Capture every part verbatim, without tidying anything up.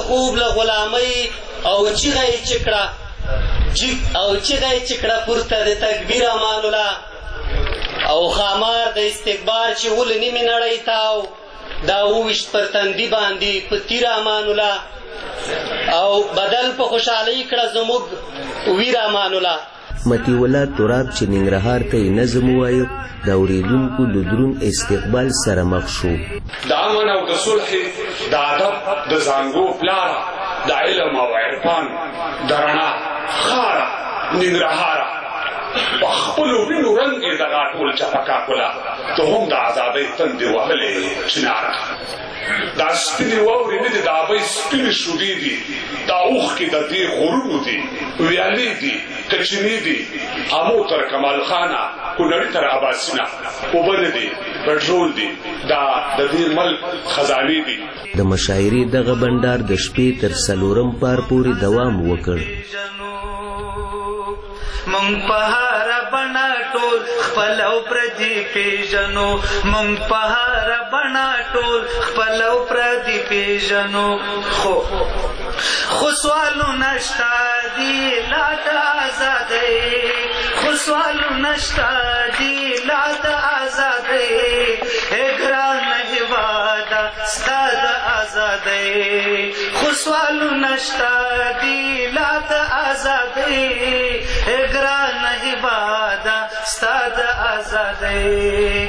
خوب له غلامۍ او چیغه یې چې کړه او چیغه یې چې کړه پورته د تکبیر امان الله او خامار د استکبار چې ول نیمې نړۍ تاو دا وویشت پر تندي باندې په تیر امان الله او بدل په خوشحالۍ کړه زموږ ویر امان الله. مطیع الله تراب چې ننګرهار ته یې نظم ووایه د اورېدونکو د دروند استقبال سره مخ شو. د امن او د صلح د ادب د زانګو پلاره د علم او عرفان د رڼا خاره ننګرهاره په خپلو وینو رنګ یې دغه ټول چپکا کړله ته هم د ازادۍ تندې وهلې چناره. دا سپینې واورې نه دي د ابۍ سپینې شودې دي دا اوښکې د دې غرونو دي ویالې دي کچینې دي امو تر کمال خانه کونړي تر اباسینه اوبه نه دي پټرول دي دا د دې ملک خزانې دي. د مشاعرې دغه بنډار د شپې تر څلورم پار پورې دوام وکړ. مونږ په هر بڼه ټول خپل او پردي پیژنو مونږ په هر بڼه ټول خپل او پردي پیژنو خو خو سوالونه شته دي لا د ازادۍ خو سوالونه شته دي لا د ازادۍ ګرانه هېواده ستا د ازادۍ خو سوالونه شته دي لا د ازادۍ ګرانه هېواده ستا د ازادۍ.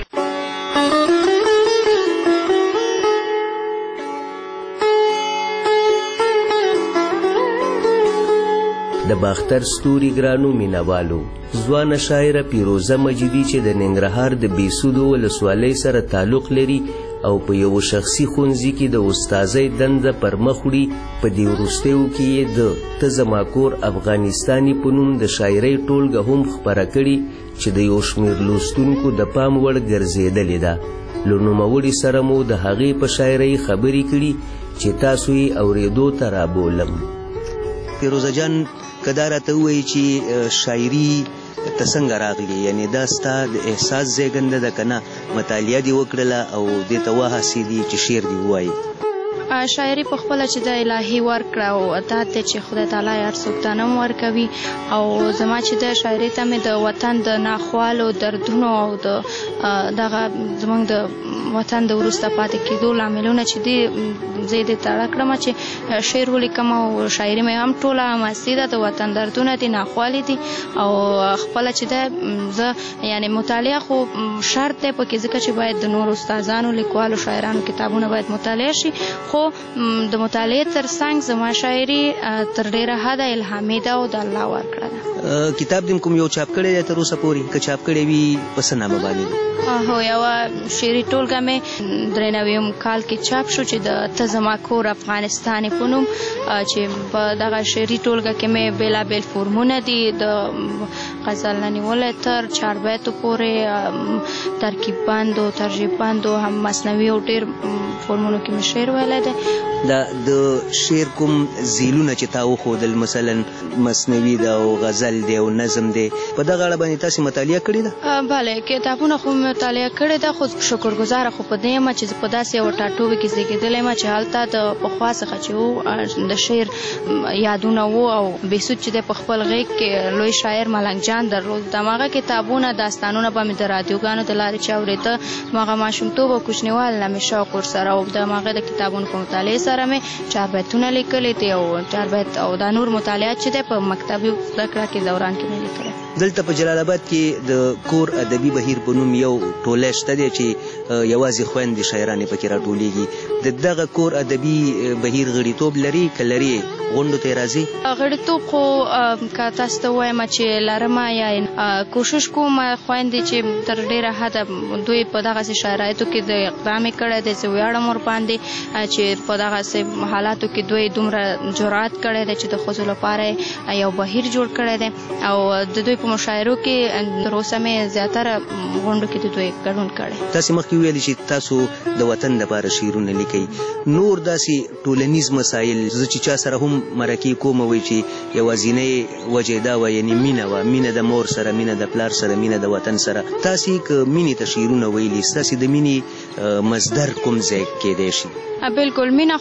د باختر ستوري ګرانو مینوالو ځوانه شاعره پیروزه مجیدي چې د ننګرهار د بیسودو ولسوالۍ سره تعلق لري او په یو شخصي ښوونځي کې د استازۍ دنده پر مخ وړي په دې وروستیو کې یې د ته زما کور افغانستاني په نوم د شاعرۍ ټولګه هم خپره کړي چې د یو شمېر لوستونکو د پام وړ ګرځېدلې ده. له نوموړي سره مو د هغې په شاعرۍ خبرې کړي چې تاسو یې اورېدو ته رابولم. پیروزه جان که دا راته ووایي چې شاعري ته څنګه راغلي یعنې دا ستا د احساس زیږنده ده که نه مطالعه دې وکړله او دې ته وهڅېدي چې شعر دې ووایي؟ شاعري په خپله چې د الهي ورکړه او عطات دی چې خدای تعالی هر څوک ته نه ورکوي او زما چې د شاعرۍ ته مې د وطن د ناخوالو دردونو او د دغه زموږ د وطن د وروسته پاتې کېدو لاملونه چې دي زه یې دې تړه کړم چې شعر ولیکم او شاعري مې هم ټوله هماستې ده د وطن دردونه دي ناخوالې دي او خپله چې ده زه یعنې مطالعه خو شرط دی پکې ځکه چې باید د نورو استادانو لیکوالو شاعرانو کتابونه باید مطالعه شي خو د مطالعې تر څنګ زما شاعري تر ډېره حده الهامي ده او د الله ورکړه ده. کتاب دې کوم یو چاپ کړی دی تر اوسه پورې که چاپ کړی وي په څه نامه باندې دی؟ هو یوه شعري ټولګه مې درې نویم کال کې چاپ شو چې د ته زما کور افغانستاني په نوم چې په دغه شعري ټولګه کې مې بېلابېل فورمونه دي د غزل نه نیولی تر چاربیتو پورې ترکیب بند او ترجیب بند او هم مصنوي او ډېر فورمونو کې مې شعر ویلی دی. دا د شعر کوم زیلونه چې تا وښودل مثلا مصنوي ده او غزل دی او نظم دی په دغه اړه باندې تاسې مطالعه کړې ده؟ بله کتابونه خو مې مطالعه کړې ده خو شکرګزاره خو په دې یم چې په داسې یوه ټاټوبې کې زیږېدلی یم چې هلته د پخوا څخه چې و د شعر یادونه و او بیسود چې دی په خپل غېږ کې لوی شاعر ملنګ جان درلود د هماغه کتابونه داستانونه به مې د رادیوګانو د لارې چې اورېده هماغه ماشومتوب او کوچنیوال نه مې شوق ورسره او د هماغه د کتابونو په مطالعې سره مې چاربیتونه لیکلي دي او چاربیت او دا نور مطالعات چې دی په مکتبي زده کړه کې دوران کې مې لیکلی. دلته په جلال آباد کې د کور ادبي بهیر په نوم یو ټولی شته دی چې یوازې خویندې شاعرانې پکې راټولیږي د دغه کور ادبي بهیر غړیتوب لري که لري غونډو ته یې راځي؟ غړیتوب خو که تاسو ته ووایم چې لرمه یا کوشش کوم خویندې چې تر ډېره حده دوی په دغسې شرایطو کې د اقدام یې کړی دی زه ویاړم ورباندې چې په دغسې حالاتو کې دوی دومره جرأت کړی دی چې د ښځو لپاره یو بهیر جوړ کړی دی او د دوی په مشاعرو کې تر اوسه مې زیاتره غونډو کې د دوی ګډون کړی. تاسې مخکې وویلې چې تاسو د وطن لپاره شعرونه لیکئ نور داسې ټولنیز مسایل زه چې چا سره هم مرکې کومه وایي چې یوازینۍ وجه یې دا وه یعنې مینه وه مینه د مور سره مینه د پلار سره مینه د وطن سره تاسې که مینې ته شعرونه ویلي ستاسې د مینې مصدر کوم ځای کېدی شي؟ بالکل مینه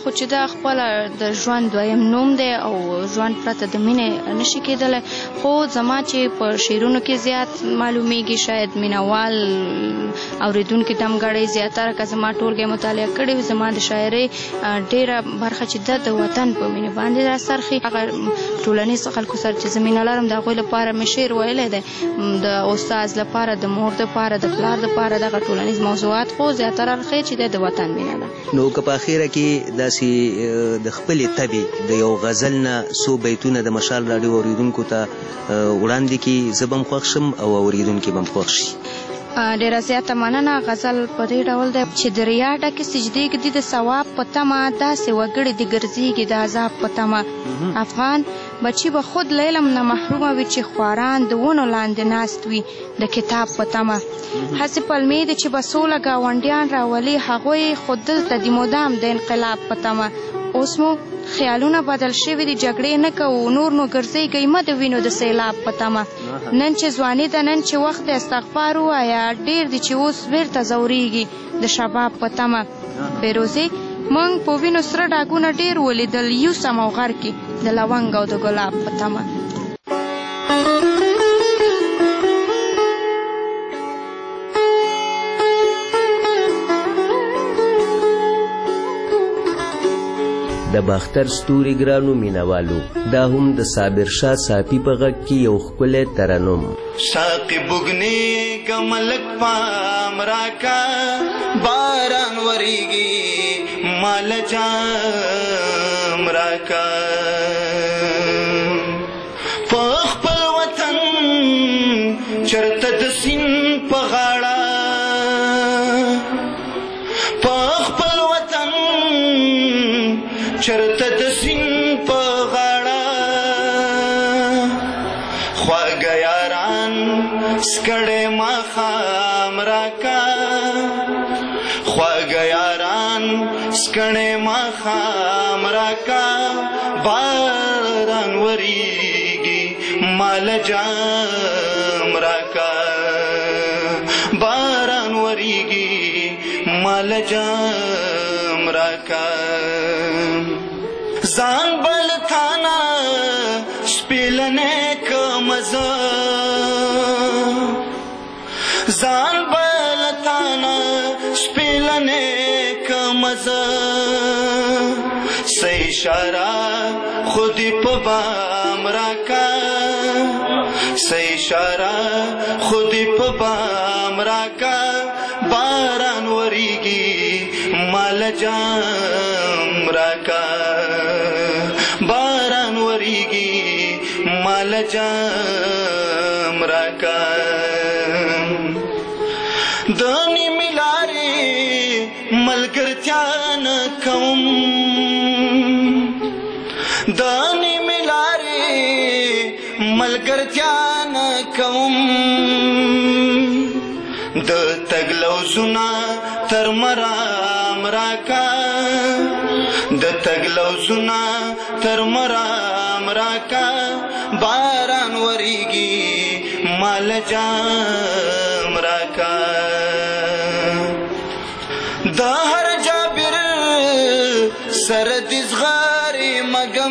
خو چې دا خپله د ژوند دویم نوم دی او ژوند پرته د مینې نشي کېدلی، خو زما چې په شعرونو کې زیات معلومیږي شاید مینوال اورېدونکي دمګړی زیاتره که زما ټولګې مطالعه کړې وي، زما د شاعرۍ ډېره برخه چې ده د وطن په مینې باندې راڅرخي. هغه ټولنیز خلکو سره چې زه مینه لرم د هغوی لپاره مې شعر ویلی دی، د استاذ لپاره، د مور دپاره، د پلار دپاره، دغه ټولنیز موضوعات خو زیاتره اړخ چې دی د وطن مینه ده. نو که په اخیره کې داسې د خپلې طبې د یو غزل نه څو بیتونه د مشال راډیو اورېدونکو ته وړاندې کړي، زه به هم خوښ شم او اورېدونکي به هم خوښ شي. ډېره زیاته مننه. غزل په دې ډول دی چې د ریا ډکې سجدې ږدي د ثواب په تمه، داسې وګړي دې ګرځېږي د عذاب په تمه. افغان بچي به خود له علم نه محرومه وي چې خواران د ونو لاندې ناست وي د کتاب په تمه. هسې پلمې دي چې به سوله ګاونډیان راولي، هغوی خو دلته د مدام د انقلاب په تمه. اوس مو خیالونه بدل شوي دي، جګړې نه کوو، نور نو ګرځېږئ مه د وینو د سیلاب په تمه. نن چې ځواني ده، نن چې وخت د استغفار ووایه، ډېر دي چې اوس بیرته ځورېږي د شباب په تمه. فیروزې موږ په وینو سره ډاګونه ډېر ولیدل، یوسم او غر کې د لونګ او د ګلاب په تمه. د باختر ستوري ګرانو مینوالو، دا هم د صابر شاه صافي په غږ کې یو ښکلی ترنم. ساقي بوګنې کملک پام راکا، باران وریږي مال جام راکا، په خپل وطن چرته د سیند په غاړه، په خپل وطن چرته د سیند په غاړه، خواږه یاران سکړې ماښام راکا، خواږه یاران سکړې ماښام راکا، باران وریږي مال جام راکا، باران وریږي مال جام راکا. ځان بل تانا سپیلنې کمزه، ځان بل تانا سپیلنې کمزه، سه اشاره خودی په بام راکا، سه اشاره خودی په بام راکا، باران وریږي مال جام راکا، باران وریږي مال جام راکا. د نیمې لارې ملګرتیا نه کوم، د نیمې لارې ملګرتیا نه کوم، د تګ لوزونه تر مرام راکا، د تګ لوزونه تر مرام راکا، باران وریږي مال جام راکا. د هر جابر سر د زغارې مګم،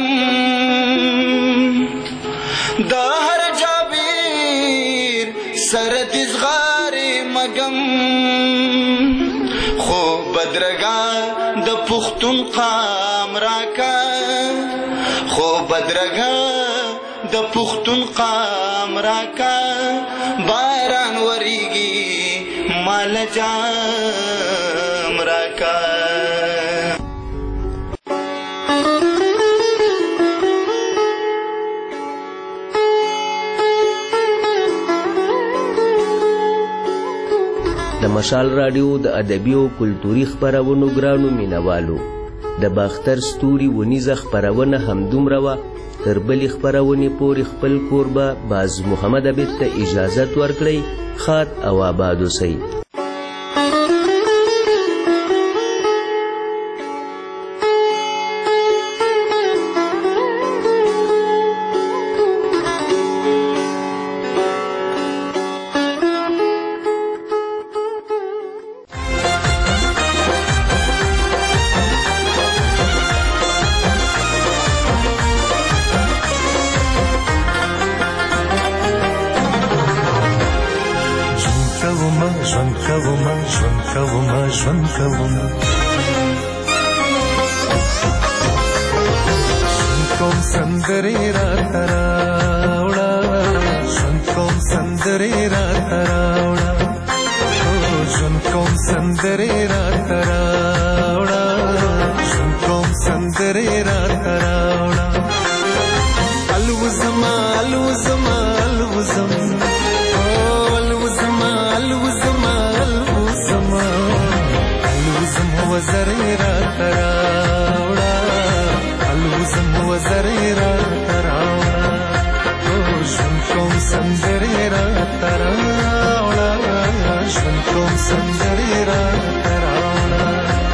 د هر جابر سر د زغارې مګم، خو بدرګا د پښتون قام راکا، خو بدرګا د پښتون قام راکا، باران وریږي مال جام راکا. د مشال راډیو د ادبي او کلتوري خپرونو ګرانو مینوالو، د باختر ستوري ونیزه خپرونه همدومره وه. تر بلې خپرونې پورې خپل کوربه باز محمد عبید ته اجازت ورکړئ. ښاد او آباد اوسئ. ژوند کوم ژوند کوم سندرې راته راوړه ژوند کوم سندرې راته راوړه ژوند کوم سندرې راته راوړه ژوند کوم سندرې راته راوړه الوزما الوزما الوزم الوزما الوزما الوزما الوزم وزرې راته راوړه الوزم وزرې راته راوړه ژوند کوم سندرې راته راوړه ژوند کوم سندرې راته راوړه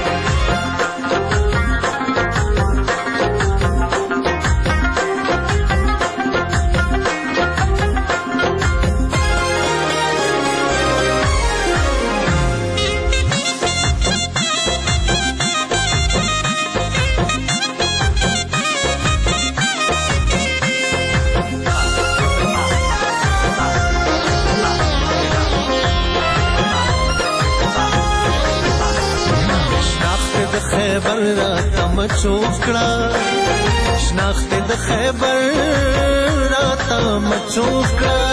خیبر راته مچوف کړه شناخت د خیبر راته مچوف کړه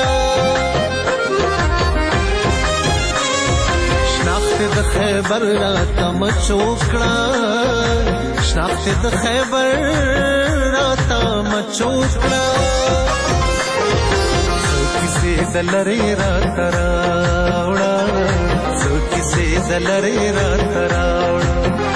شناخت د خیبر راته مچوف کړه شناخت د خیبر راته مچوف کړه څو کیسې د لرې راته راوړه څو کیسې د لرې راته راوړه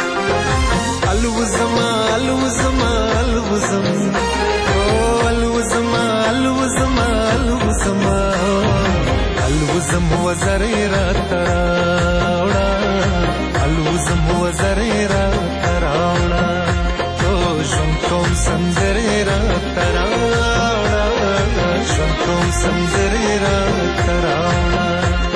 الوزما الوزما الوزم الوزما الوزما الوزما الوزم وزرې راته راوړه الوزم وزرې راته راوړه ژوند کوم سندرې راته راوړه ژوند کوم سندرې راته راوړه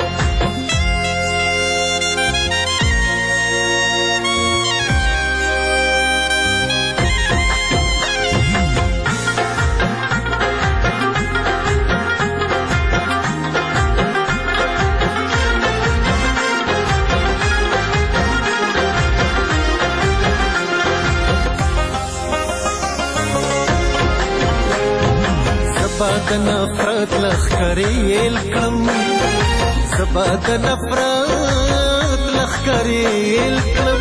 زبا د نفرت لخکرې یېل کړم زبا د نفرت لخکرې یېل کړم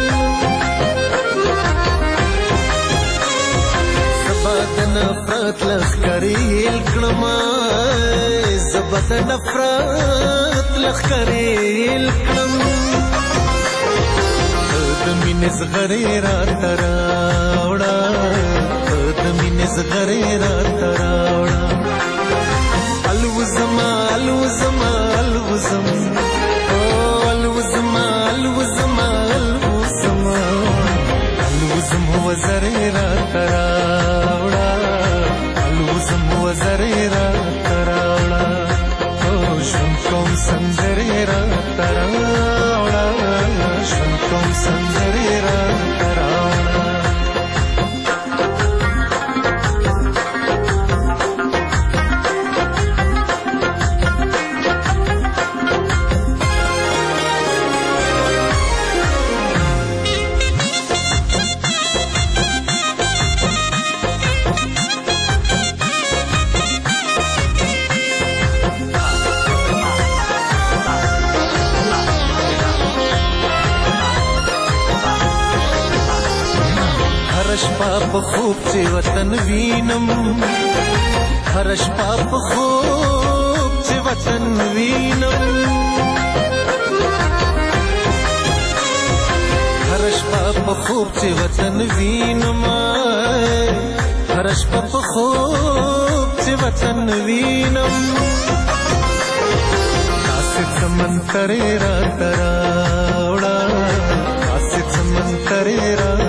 زبا د نفرت لخکرې یېل کړم زبا د نفرت لخکرې یېل کړم د مینې زغرې راته راوړه د مینې زغرې راته راوړه الوزما الوزما الوزم الوزما الوزما الوزما الوزم وزرې راته راوړه الوزم وزرې راته راوړه ژوند کوم سندرې راته راوړه ژوند کوم سندرې راته راوړه شپه په خوب چې وطن وینم هر شپه په خوب چې وطن وینم هر شپه په خوب چې وطن وینم هر شپه په خوب چې وطن وینم داسې سمندرې راته راوړه داسې سمندرې راته